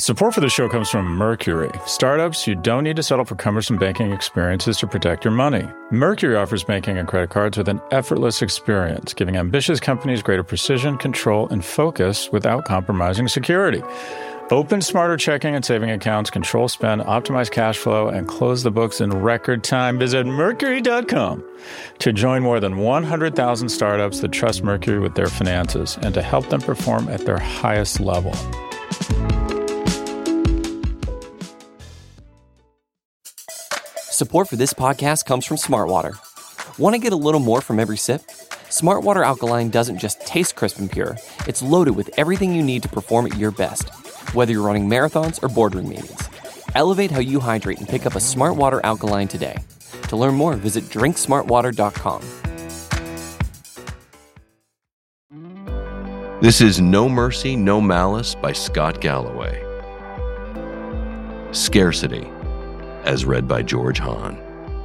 Support for the show comes from Mercury. Startups, you don't need to settle for cumbersome banking experiences to protect your money. Mercury offers banking and credit cards with an effortless experience, giving ambitious companies greater precision, control, and focus without compromising security. Open smarter checking and saving accounts, control spend, optimize cash flow, and close the books in record time. Visit Mercury.com to join more than 100,000 startups that trust Mercury with their finances and to help them perform at their highest level. Support for this podcast comes from Smartwater. Want to get a little more from every sip? Smartwater Alkaline doesn't just taste crisp and pure. It's loaded with everything you need to perform at your best, whether you're running marathons or boardroom meetings. Elevate how you hydrate and pick up a Smartwater Alkaline today. To learn more, visit drinksmartwater.com. This is No Mercy, No Malice by Scott Galloway. Scarcity, as read by George Hahn.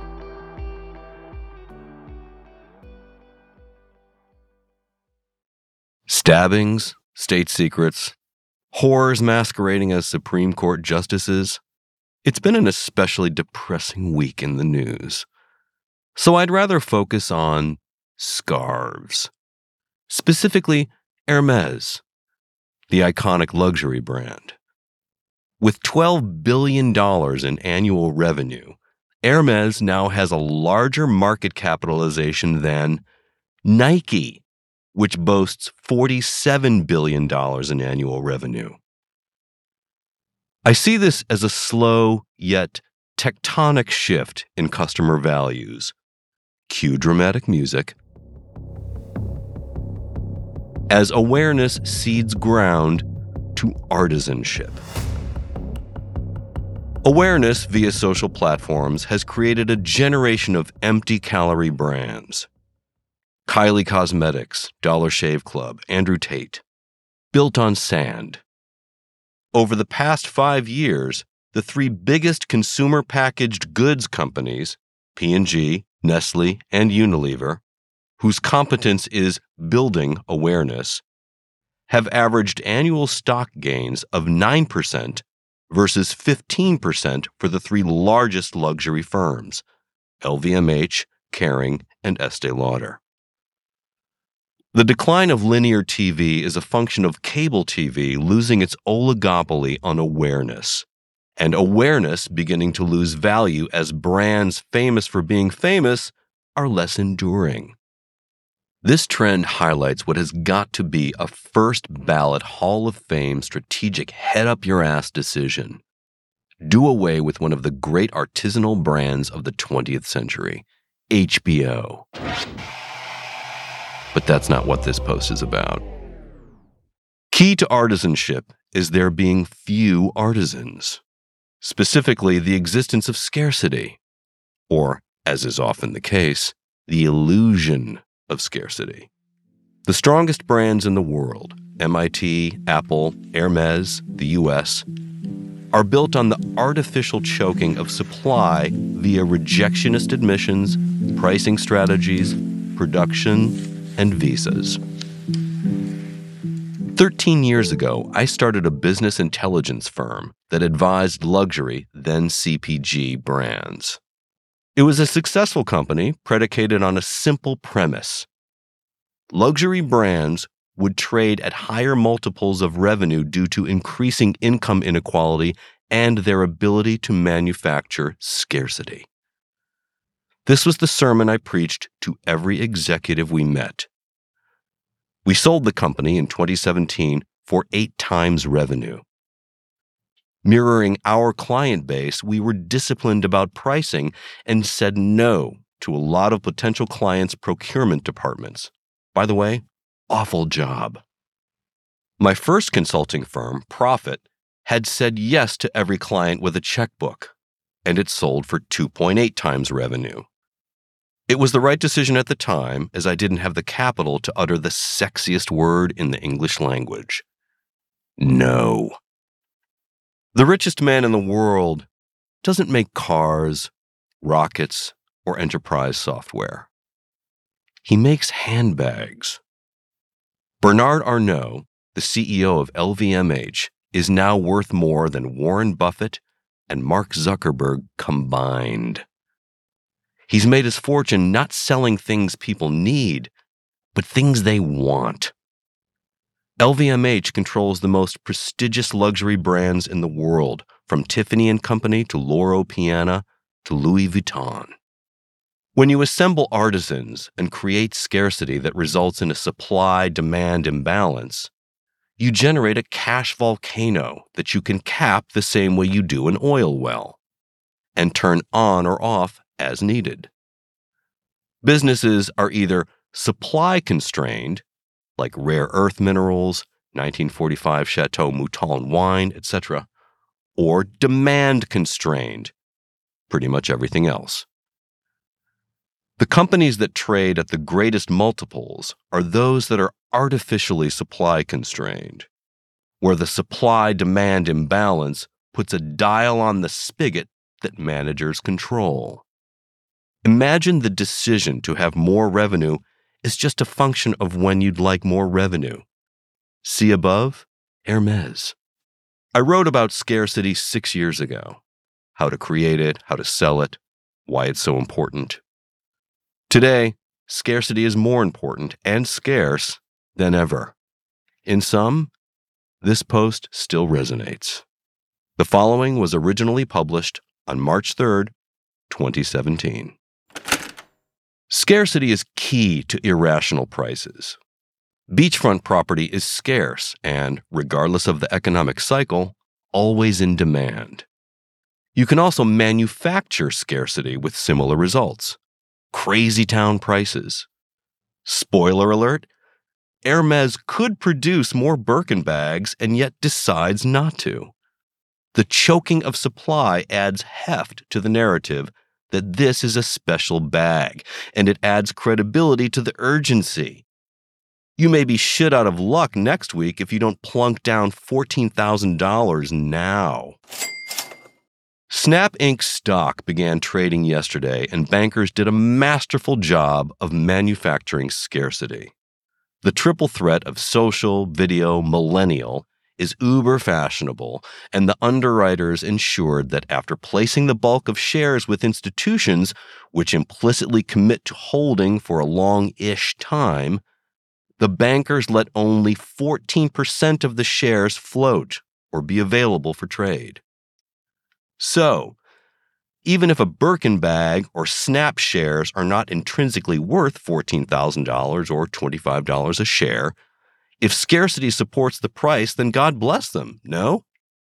Stabbings, state secrets, whores masquerading as Supreme Court justices. It's been an especially depressing week in the news. So I'd rather focus on scarves. Specifically, Hermes, the iconic luxury brand. With $12 billion in annual revenue, Hermes now has a larger market capitalization than Nike, which boasts $47 billion in annual revenue. I see this as a slow yet tectonic shift in customer values. Cue dramatic music. As awareness seeds ground to artisanship. Awareness via social platforms has created a generation of empty-calorie brands. Kylie Cosmetics, Dollar Shave Club, Andrew Tate. Built on sand. Over the past 5 years, the 3 biggest consumer packaged goods companies, P&G, Nestle, and Unilever, whose competence is building awareness, have averaged annual stock gains of 9% versus 15% for the 3 largest luxury firms, LVMH, Kering, and Estée Lauder. The decline of linear TV is a function of cable TV losing its oligopoly on awareness, and awareness beginning to lose value as brands famous for being famous are less enduring. This trend highlights what has got to be a first ballot Hall of Fame strategic head-up-your-ass decision. Do away with one of the great artisanal brands of the 20th century, HBO. But that's not what this post is about. Key to artisanship is there being few artisans, specifically the existence of scarcity, or, as is often the case, the illusion of scarcity. The strongest brands in the world, MIT, Apple, Hermes, the US, are built on the artificial choking of supply via rejectionist admissions, pricing strategies, production, and visas. 13 years ago, I started a business intelligence firm that advised luxury, then CPG, brands. It was a successful company predicated on a simple premise. Luxury brands would trade at higher multiples of revenue due to increasing income inequality and their ability to manufacture scarcity. This was the sermon I preached to every executive we met. We sold the company in 2017 for 8 times revenue. Mirroring our client base, we were disciplined about pricing and said no to a lot of potential clients' procurement departments. By the way, awful job. My first consulting firm, Profit, had said yes to every client with a checkbook, and it sold for 2.8 times revenue. It was the right decision at the time, as I didn't have the capital to utter the sexiest word in the English language. No. The richest man in the world doesn't make cars, rockets, or enterprise software. He makes handbags. Bernard Arnault, the CEO of LVMH, is now worth more than Warren Buffett and Mark Zuckerberg combined. He's made his fortune not selling things people need, but things they want. LVMH controls the most prestigious luxury brands in the world, from Tiffany & Company to Loro Piana to Louis Vuitton. When you assemble artisans and create scarcity that results in a supply-demand imbalance, you generate a cash volcano that you can cap the same way you do an oil well, and turn on or off as needed. Businesses are either supply-constrained, like rare earth minerals, 1945 Chateau Mouton wine, etc., or demand-constrained, pretty much everything else. The companies that trade at the greatest multiples are those that are artificially supply-constrained, where the supply-demand imbalance puts a dial on the spigot that managers control. Imagine the decision to have more revenue is just a function of when you'd like more revenue. See above? Hermes. I wrote about scarcity 6 years ago. How to create it, how to sell it, why it's so important. Today, scarcity is more important and scarce than ever. In sum, this post still resonates. The following was originally published on March 3rd, 2017. Scarcity is key to irrational prices. Beachfront property is scarce and, regardless of the economic cycle, always in demand. You can also manufacture scarcity with similar results. Crazy town prices. Spoiler alert, Hermes could produce more Birkin bags and yet decides not to. The choking of supply adds heft to the narrative that this is a special bag, and it adds credibility to the urgency. You may be shit out of luck next week if you don't plunk down $14,000 now. Snap Inc. stock began trading yesterday, and bankers did a masterful job of manufacturing scarcity. The triple threat of social, video, millennial is uber fashionable, and the underwriters ensured that after placing the bulk of shares with institutions, which implicitly commit to holding for a long-ish time, the bankers let only 14% of the shares float or be available for trade. So, even if a Birkin bag or Snap shares are not intrinsically worth $14,000 or $25 a share, if scarcity supports the price, then God bless them, no?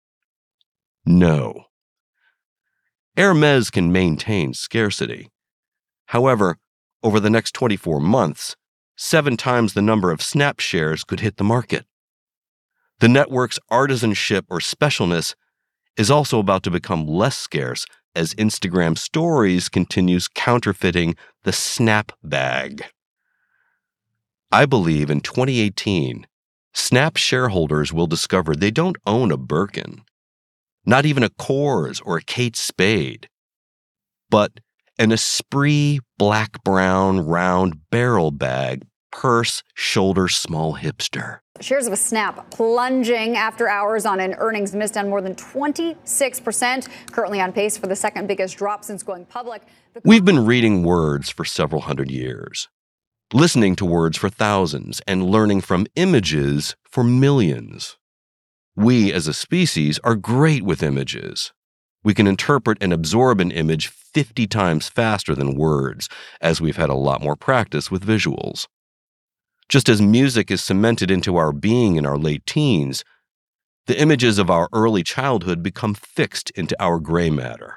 No. Hermes can maintain scarcity. However, over the next 24 months, 7 times the number of Snap shares could hit the market. The network's artisanship or specialness is also about to become less scarce as Instagram Stories continues counterfeiting the Snap bag. I believe in 2018, Snap shareholders will discover they don't own a Birkin, not even a Kors or a Kate Spade, but an Esprit black-brown round barrel bag, purse, shoulder, small hipster. Shares of a Snap plunging after hours on an earnings miss, down more than 26%, currently on pace for the second biggest drop since going public. We've been reading words for several hundred years, listening to words for thousands, and learning from images for millions. We, as a species, are great with images. We can interpret and absorb an image 50 times faster than words, as we've had a lot more practice with visuals. Just as music is cemented into our being in our late teens, the images of our early childhood become fixed into our gray matter.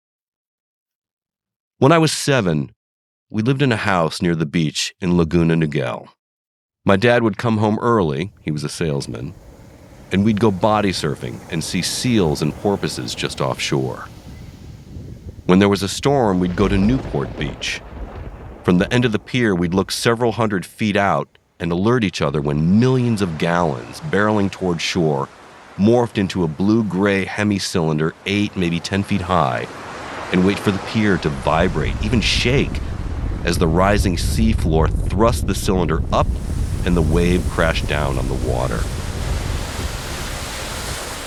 When I was 7, we lived in a house near the beach in Laguna Niguel. My dad would come home early, he was a salesman, and we'd go body surfing and see seals and porpoises just offshore. When there was a storm, we'd go to Newport Beach. From the end of the pier, we'd look several hundred feet out and alert each other when millions of gallons barreling toward shore morphed into a blue-gray hemicylinder 8, maybe 10 feet high, and wait for the pier to vibrate, even shake, as the rising seafloor thrust the cylinder up and the wave crashed down on the water.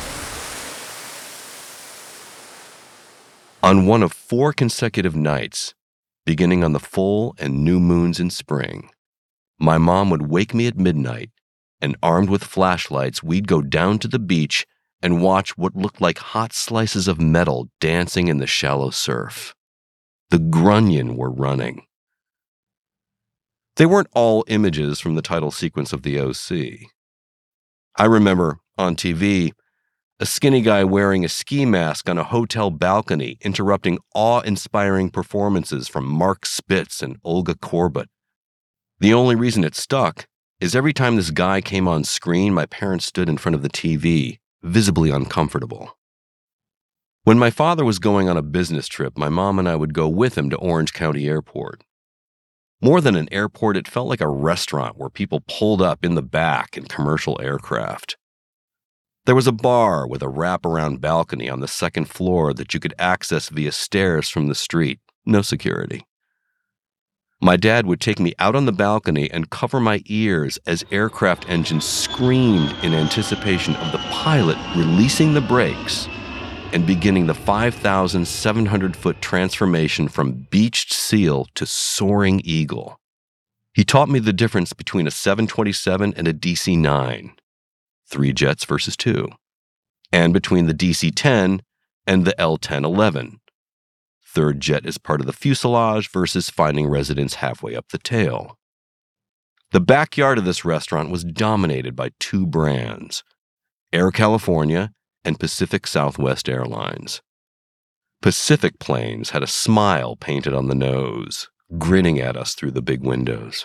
On one of 4 consecutive nights, beginning on the full and new moons in spring, my mom would wake me at midnight, and armed with flashlights, we'd go down to the beach and watch what looked like hot slices of metal dancing in the shallow surf. The grunion were running. They weren't all images from the title sequence of the OC. I remember, on TV, a skinny guy wearing a ski mask on a hotel balcony interrupting awe-inspiring performances from Mark Spitz and Olga Korbut. The only reason it stuck is every time this guy came on screen, my parents stood in front of the TV, visibly uncomfortable. When my father was going on a business trip, my mom and I would go with him to Orange County Airport. More than an airport, it felt like a restaurant where people pulled up in the back in commercial aircraft. There was a bar with a wraparound balcony on the second floor that you could access via stairs from the street, no security. My dad would take me out on the balcony and cover my ears as aircraft engines screamed in anticipation of the pilot releasing the brakes and beginning the 5,700-foot transformation from beached seal to soaring eagle. He taught me the difference between a 727 and a DC-9, 3 jets versus 2, and between the DC-10 and the L-1011. Third jet is part of the fuselage versus finding residence halfway up the tail. The backyard of this restaurant was dominated by 2 brands, Air California and Pacific Southwest Airlines. Pacific planes had a smile painted on the nose, grinning at us through the big windows.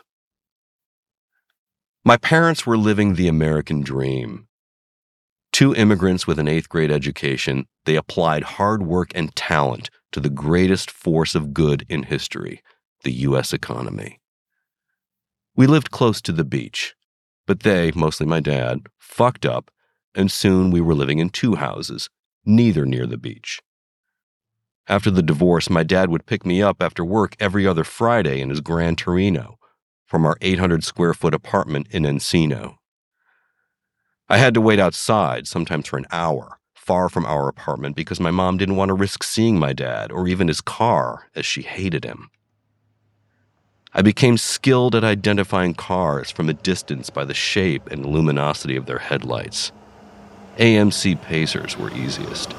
My parents were living the American dream. 2 immigrants with an 8th grade education, they applied hard work and talent to the greatest force of good in history, the U.S. economy. We lived close to the beach, but they, mostly my dad, fucked up, and soon we were living in 2 houses, neither near the beach. After the divorce, my dad would pick me up after work every other Friday in his Gran Torino from our 800-square-foot apartment in Encino. I had to wait outside, sometimes for an hour, far from our apartment because my mom didn't want to risk seeing my dad or even his car, as she hated him. I became skilled at identifying cars from a distance by the shape and luminosity of their headlights. AMC Pacers were easiest.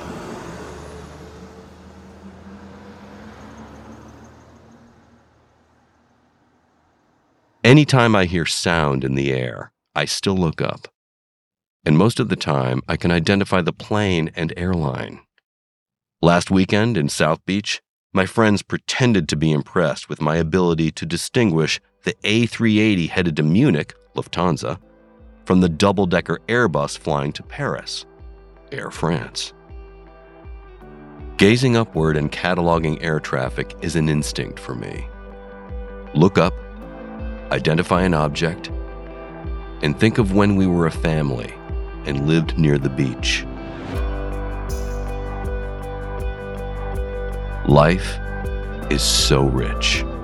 Anytime I hear sound in the air, I still look up. And most of the time, I can identify the plane and airline. Last weekend in South Beach, my friends pretended to be impressed with my ability to distinguish the A380 headed to Munich, Lufthansa, from the double-decker Airbus flying to Paris, Air France. Gazing upward and cataloging air traffic is an instinct for me. Look up, identify an object, and think of when we were a family and lived near the beach. Life is so rich.